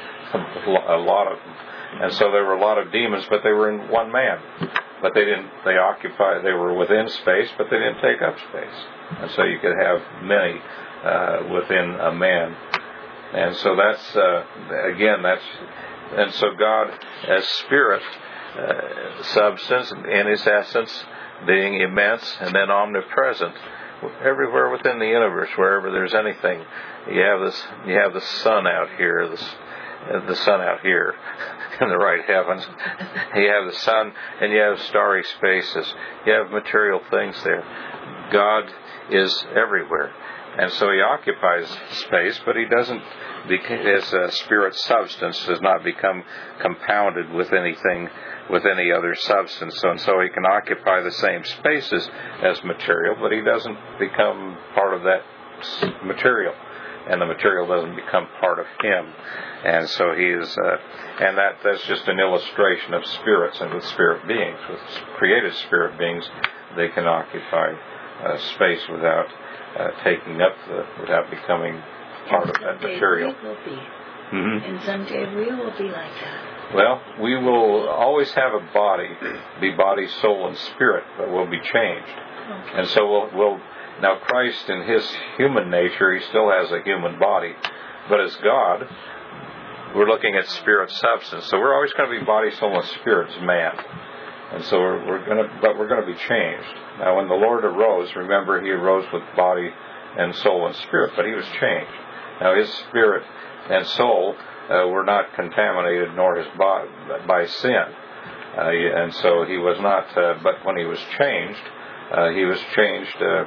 Speaker 1: A lot of them. And so there were a lot of demons, but they were in one man. But they didn't, they occupied, they were within space, but they didn't take up space. And so you could have many uh, within a man. And so that's, uh, again, that's, and so God as spirit, uh, substance, in His essence, being immense and then omnipresent, everywhere within the universe, wherever there's anything. You have this, you have the sun out here, this, uh, the sun out here in the right heavens. You have the sun, and you have starry spaces. You have material things there. God is everywhere. And so He occupies space, but He doesn't, His uh, spirit substance does not become compounded with anything, with any other substance. So, and so He can occupy the same spaces as material, but He doesn't become part of that material. And the material doesn't become part of Him. And so He is, uh, and that, that's just an illustration of spirits and with spirit beings. With created spirit beings, they can occupy uh, space without Uh, taking up the, without becoming part of that material.
Speaker 2: We will be.
Speaker 1: Mm-hmm.
Speaker 2: And someday we will be like that.
Speaker 1: Well, we will always have a body, be body, soul, and spirit, but we'll be changed.
Speaker 2: Okay.
Speaker 1: And so we'll, we'll, now Christ in His human nature, He still has a human body, but as God, we're looking at spirit substance. So we're always going to be body, soul, and spirit as man. And so we're, we're going to, but we're going to be changed. Now, when the Lord arose, remember He arose with body and soul and spirit, but He was changed. Now, His spirit and soul uh, were not contaminated, nor His body by sin, uh, and so He was not. Uh, but when He was changed, uh, He was changed uh,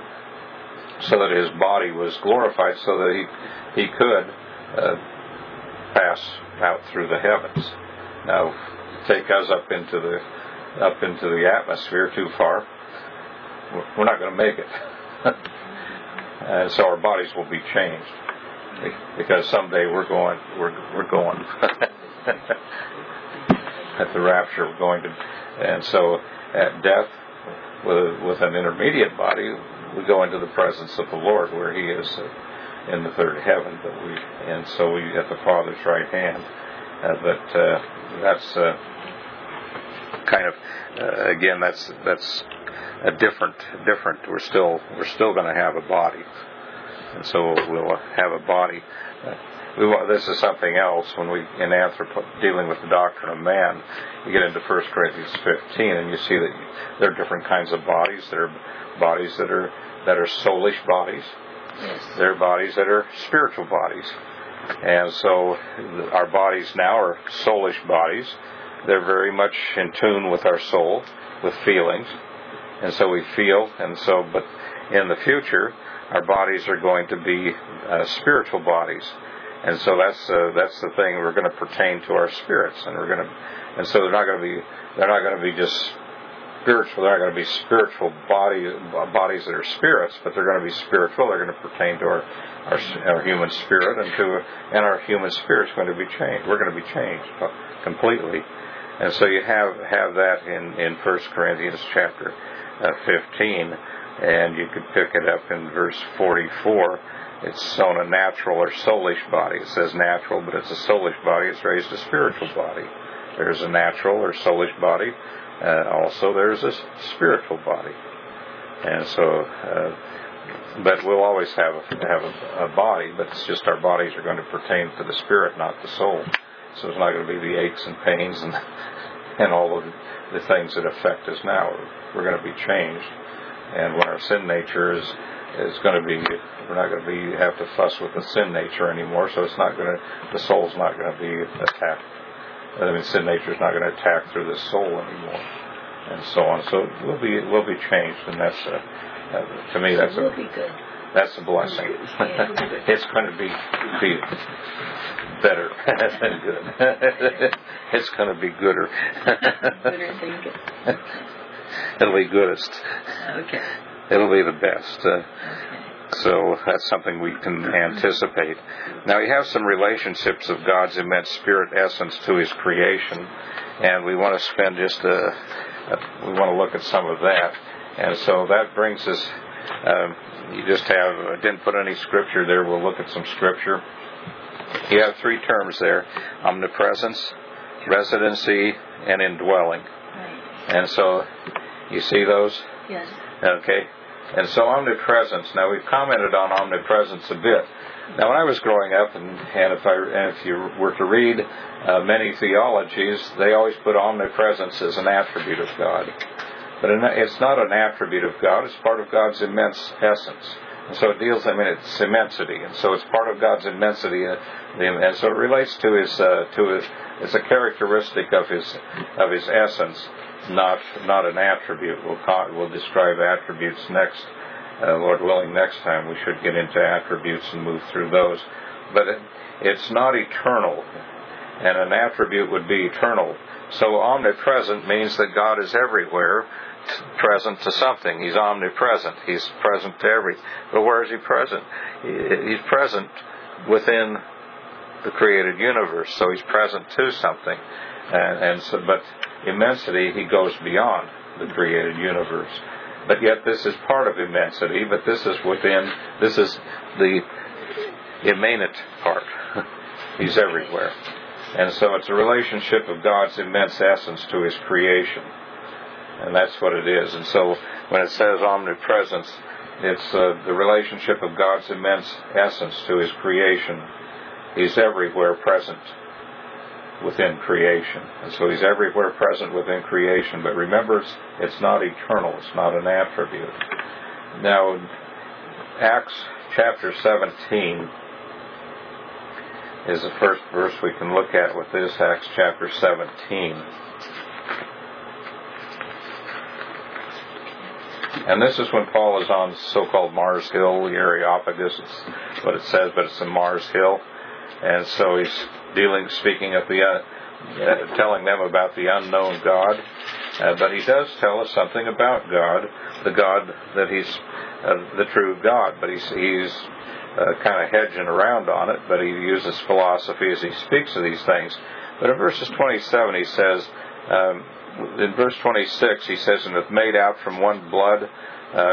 Speaker 1: so that His body was glorified, so that He He could uh, pass out through the heavens. Now, take us up into the up into the atmosphere too far, we're not going to make it. And so our bodies will be changed, because someday we're going, we're we're going at the rapture. We're going to, and so at death, with with an intermediate body, we go into the presence of the Lord, where He is uh, in the third heaven. But we, and so we at the Father's right hand. Uh, but uh, that's. Uh, Kind of, uh, again, that's that's a different, different. We're still we're still going to have a body, and so we'll have a body. Uh, we want, this is something else when we in anthropo dealing with the doctrine of man. You get into First Corinthians fifteen, and you see that there are different kinds of bodies. There are bodies that are that are soulish bodies.
Speaker 2: Yes.
Speaker 1: There are bodies that are spiritual bodies, and so our bodies now are soulish bodies. They're very much in tune with our soul, with feelings, and so we feel. And so, but in the future, our bodies are going to be uh, spiritual bodies, and so that's uh, that's the thing. We're going to pertain to our spirits, and we're going to, and so they're not going to be they're not going to be just spiritual. They're not going to be spiritual body bodies that are spirits, but they're going to be spiritual. They're going to pertain to our our, our human spirit, and to and our human spirit's going to be changed. We're going to be changed completely. And so you have have that in, in First Corinthians chapter uh, fifteen, and you could pick it up in verse forty-four. It's sown a natural or soulish body. It says natural, but it's a soulish body. It's raised a spiritual body. There's a natural or soulish body. Uh, also, there's a spiritual body. And so, uh, but we'll always have a, have a, a body, but it's just our bodies are going to pertain to the spirit, not the soul. So it's not going to be the aches and pains and and all of the things that affect us now. We're going to be changed. And when our sin nature is is going to be, we're not going to be have to fuss with the sin nature anymore. So it's not going to, the soul's not going to be attacked. I mean, sin nature is not going to attack through the soul anymore, and so on. So it will be, it will be changed, and that's a, uh, to me that's
Speaker 2: it will
Speaker 1: a
Speaker 2: be good.
Speaker 1: that's a blessing.
Speaker 2: Yeah,
Speaker 1: it's going to be be better than good. It's going to be gooder.
Speaker 2: Gooder than good.
Speaker 1: It'll be goodest.
Speaker 2: Okay.
Speaker 1: It'll be the best. Uh,
Speaker 2: Okay.
Speaker 1: So that's something we can anticipate. Now, he has some relationships of God's immense spirit essence to his creation, and we want to spend just a, a we want to look at some of that. And so that brings us, um, you just have, I didn't put any scripture there, we'll look at some scripture. You have three terms there: omnipresence, residency, and indwelling.
Speaker 2: Right.
Speaker 1: And so, you see those?
Speaker 2: Yes.
Speaker 1: Okay. And so omnipresence. Now we've commented on omnipresence a bit. Now when I was growing up, and, and if I and if you were to read uh, many theologies, they always put omnipresence as an attribute of God. But it's not an attribute of God. It's part of God's immense essence. And so it deals, I mean, it's immensity, and so it's part of God's immensity, uh, and so it relates to his uh, to his. It's a characteristic of his of his essence. Not not an attribute. We'll call, we'll describe attributes next, uh, Lord willing. Next time we should get into attributes and move through those. But it, it's not eternal, and an attribute would be eternal. So omnipresent means that God is everywhere, present to something. He's omnipresent. He's present to everything. But where is he present? He's present within the created universe. So he's present to something, and, and so but. Immensity, he goes beyond the created universe. But yet this is part of immensity, but this is within, this is the immanent part. He's everywhere. And so it's a relationship of God's immense essence to his creation. And that's what it is. And so when it says omnipresence, it's uh, the relationship of God's immense essence to his creation. He's everywhere present within creation. And so he's everywhere present within creation. But remember, it's, it's not eternal. It's not an attribute. Now, Acts chapter seventeen is the first verse we can look at with this, Acts chapter seventeen. And this is when Paul is on so-called Mars Hill, the Areopagus, it's what it says, but it's in Mars Hill. And so he's dealing, speaking of the, uh, uh, telling them about the unknown God. Uh, but he does tell us something about God, the God that he's, uh, the true God. But he's, he's uh, kind of hedging around on it, but he uses philosophy as he speaks of these things. But in verses twenty-seven he says, um, in verse twenty-six he says, and hath made out from one blood uh,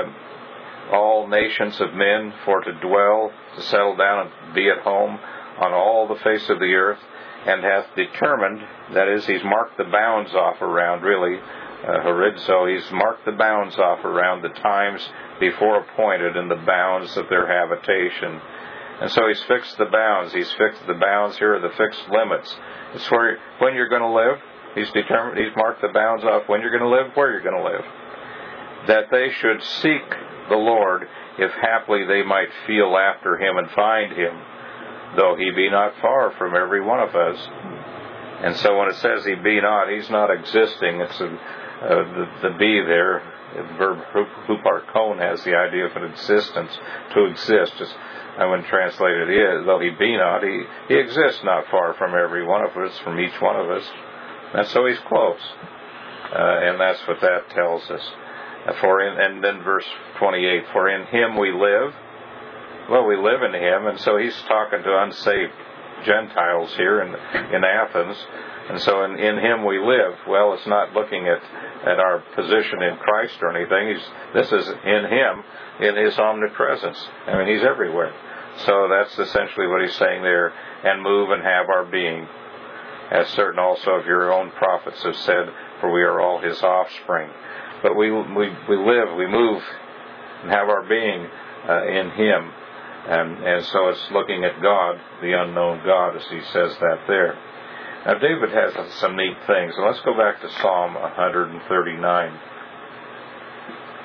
Speaker 1: all nations of men for to dwell, to settle down and be at home on all the face of the earth, and hath determined, that is, he's marked the bounds off around, really, uh, horizo, he's marked the bounds off around the times before appointed and the bounds of their habitation. And so he's fixed the bounds. He's fixed the bounds here, are the fixed limits. It's where when you're going to live. He's determined, he's marked the bounds off when you're going to live, where you're going to live. That they should seek the Lord, if haply they might feel after him and find him, though he be not far from every one of us. And so when it says he be not, he's not existing. It's a, uh, the, the be there, the verb huparkon has the idea of an existence, to exist. Just, I wouldn't translate it is, though he be not, he, he exists not far from every one of us, from each one of us. And so he's close. Uh, and that's what that tells us. For in, and then verse twenty-eight, for in him we live. Well, we live in him, and so he's talking to unsaved Gentiles here in in Athens. And so in, in him we live. Well, it's not looking at, at our position in Christ or anything. He's, this is in him, in his omnipresence. I mean, he's everywhere. So that's essentially what he's saying there. And move and have our being. As certain also of your own prophets have said, for we are all his offspring. But we we we live, we move, and have our being uh, in him. And, and so it's looking at God, the unknown God, as he says that there. Now David has some neat things. And let's go back to Psalm one thirty-nine.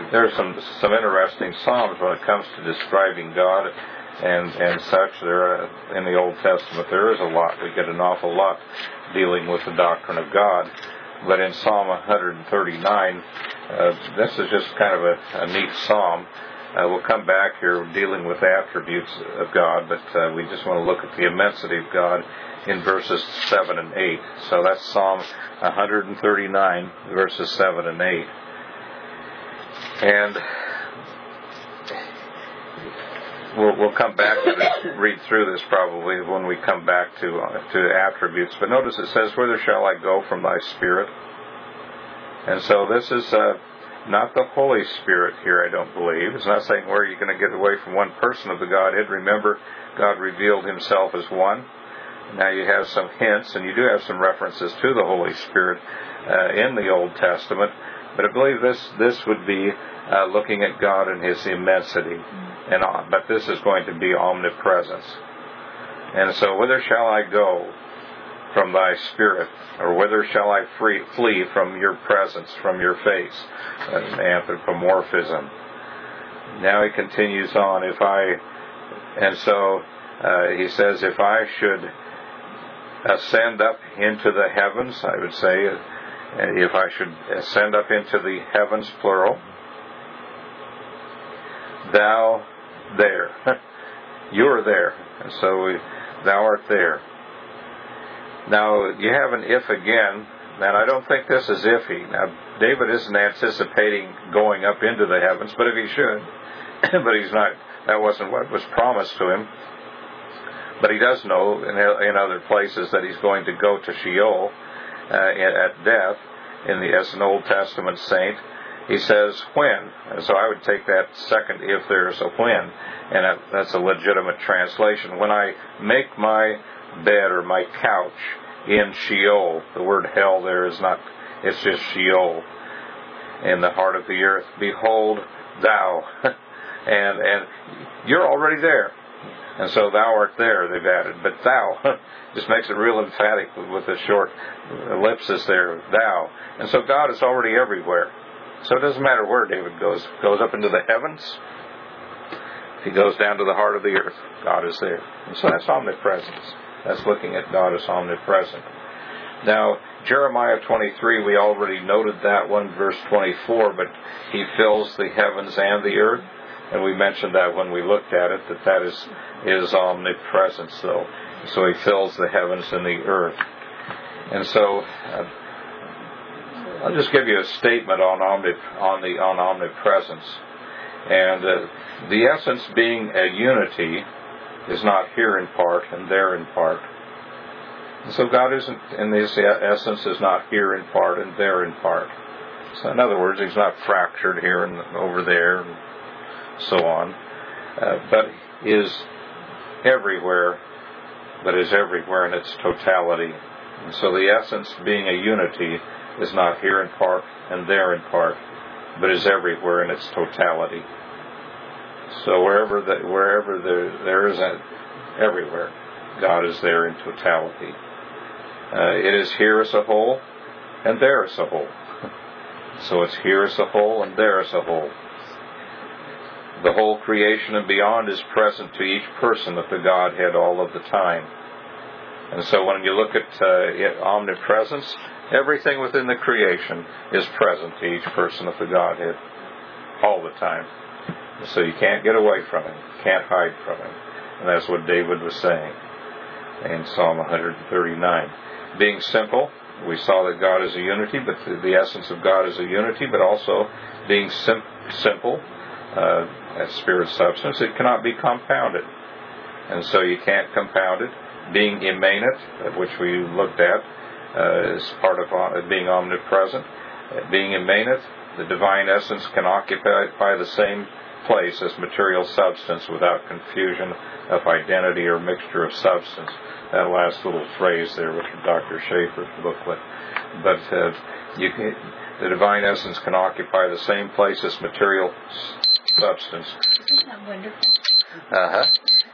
Speaker 1: there are some some interesting psalms when it comes to describing God and and such. There uh, in the Old Testament there is a lot. We get an awful lot dealing with the doctrine of God. But in Psalm one thirty-nine, uh, this is just kind of a, a neat psalm. Uh, we'll come back here dealing with attributes of God, but uh, we just want to look at the immensity of God in verses seven and eight. So that's Psalm one thirty-nine, verses seven and eight. And we'll, we'll come back to this, read through this probably when we come back to uh, to attributes. But notice it says, "Whither shall I go from thy spirit?" And so this is uh, not the Holy Spirit here, I don't believe. It's not saying where you're going to get away from one person of the Godhead. Remember, God revealed himself as one. Now you have some hints, and you do have some references to the Holy Spirit uh, in the Old Testament. But I believe this this would be uh, looking at God and his immensity. And uh, but this is going to be omnipresence. And so, whither shall I go from thy spirit? Or whither shall I free, flee from your presence, from your face? Uh, anthropomorphism. Now he continues on. If I, and so uh, he says, if I should ascend up into the heavens, I would say, uh, if I should ascend up into the heavens, plural, thou there. You're there. And so we, thou art there. Now, you have an if again, and I don't think this is iffy. Now, David isn't anticipating going up into the heavens, but if he should, but he's not, that wasn't what was promised to him. But he does know in, in other places that he's going to go to Sheol uh, at death, in the, as an Old Testament saint. He says, when? And so I would take that second if there's a when, and that, that's a legitimate translation. When I make my bed or my couch in Sheol. The word hell there is not, it's just Sheol, in the heart of the earth. Behold, thou. and and you're already there. And so thou art there, they've added. But thou just makes it real emphatic with the short ellipsis there, thou. And so God is already everywhere. So it doesn't matter where David goes. Goes up into the heavens. If he goes down to the heart of the earth, God is there. And so that's omnipresence. That's looking at God as omnipresent. Now, Jeremiah twenty-three, we already noted that one, verse twenty-four, but he fills the heavens and the earth. And we mentioned that when we looked at it, that that is, is omnipresence, though. So he fills the heavens and the earth. And so, uh, I'll just give you a statement on, omni, on, the, on omnipresence. And uh, the essence being a unity is not here in part and there in part. And so God isn't, in this essence, is not here in part and there in part. So in other words, he's not fractured here and over there and so on, uh, but is everywhere, but is everywhere in its totality. And so the essence being a unity is not here in part and there in part, but is everywhere in its totality. So wherever the, wherever there, there is a, everywhere, God is there in totality. Uh, it is here as a whole, and there as a whole. So it's here as a whole, and there as a whole. The whole creation and beyond is present to each person of the Godhead all of the time. And so when you look at uh, omnipresence, everything within the creation is present to each person of the Godhead all the time. So you can't get away from him. Can't hide from him. And that's what David was saying in Psalm one thirty-nine. Being simple, we saw that God is a unity, but the essence of God is a unity, but also being sim- simple, uh, as spirit substance, it cannot be compounded. And so you can't compound it. Being immanent, which we looked at, uh, is part of uh, being omnipresent. Uh, being immanent, the divine essence can occupy the same place as material substance without confusion of identity or mixture of substance. That last little phrase there was from Doctor Schaeffer's booklet. But uh, you can, the divine essence can occupy the same place as material substance.
Speaker 2: Isn't that wonderful?
Speaker 1: Uh-huh.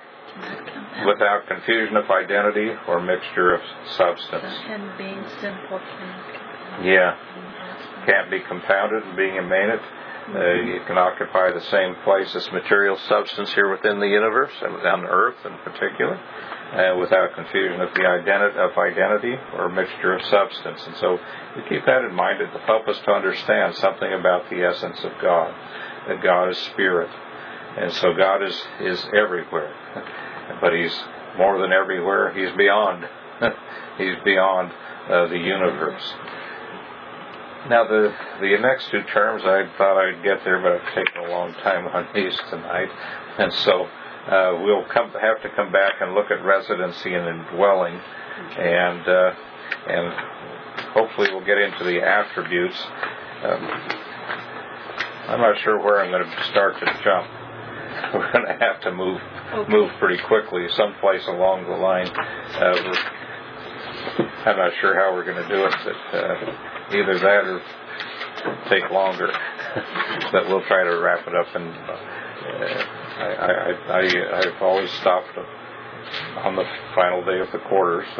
Speaker 1: Without confusion of identity or mixture of substance.
Speaker 2: And being simple can
Speaker 1: Yeah. Can't be compounded and being immanent. Uh, it can occupy the same place as material substance here within the universe, and on Earth in particular, uh, without confusion of the identity of identity or mixture of substance. And so we keep that in mind. It will help us to understand something about the essence of God, that God is spirit. And so God is, is everywhere. But He's more than everywhere. He's beyond. He's beyond uh, the universe. Now, the the next two terms, I thought I'd get there, but I've taken a long time on these tonight. And so uh, we'll come have to come back and look at residency and indwelling. And, uh, and hopefully we'll get into the attributes. Um, I'm not sure where I'm going to start to jump. We're going to have to move okay. move pretty quickly someplace along the line. Uh, we're, I'm not sure how we're going to do it, but uh, either that or take longer. But we'll try to wrap it up. And uh, I, I, I, I've always stopped on the final day of the quarter, so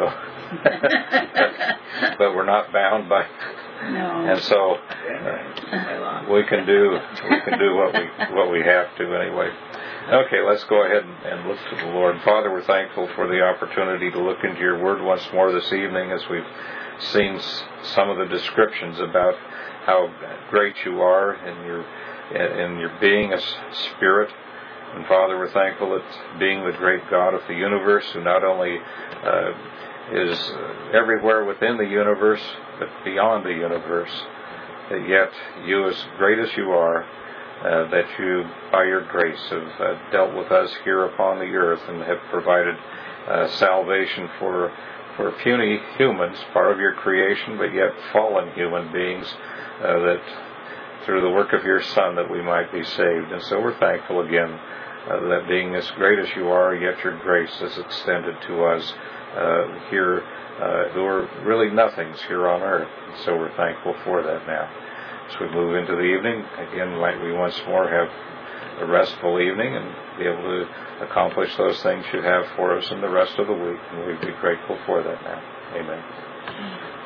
Speaker 1: but we're not bound by.
Speaker 2: No.
Speaker 1: And so uh, we can do we can do what we what we have to anyway. Okay, let's go ahead and, and look to the Lord. Father, we're thankful for the opportunity to look into your word once more this evening as we've seen s- some of the descriptions about how great you are in your in your being as spirit. And Father, we're thankful that being the great God of the universe, who not only uh, is everywhere within the universe, but beyond the universe, that yet you, as great as you are, uh, that you, by your grace, have uh, dealt with us here upon the earth and have provided uh, salvation for for puny humans, part of your creation, but yet fallen human beings, uh, that through the work of your Son that we might be saved. And so we're thankful again uh, that being as great as you are, yet your grace is extended to us uh, here, uh, who are really nothings here on earth. And so we're thankful for that now. As we move into the evening, again, might we once more have a restful evening and be able to accomplish those things you have for us in the rest of the week. And we'd be grateful for that now. Amen.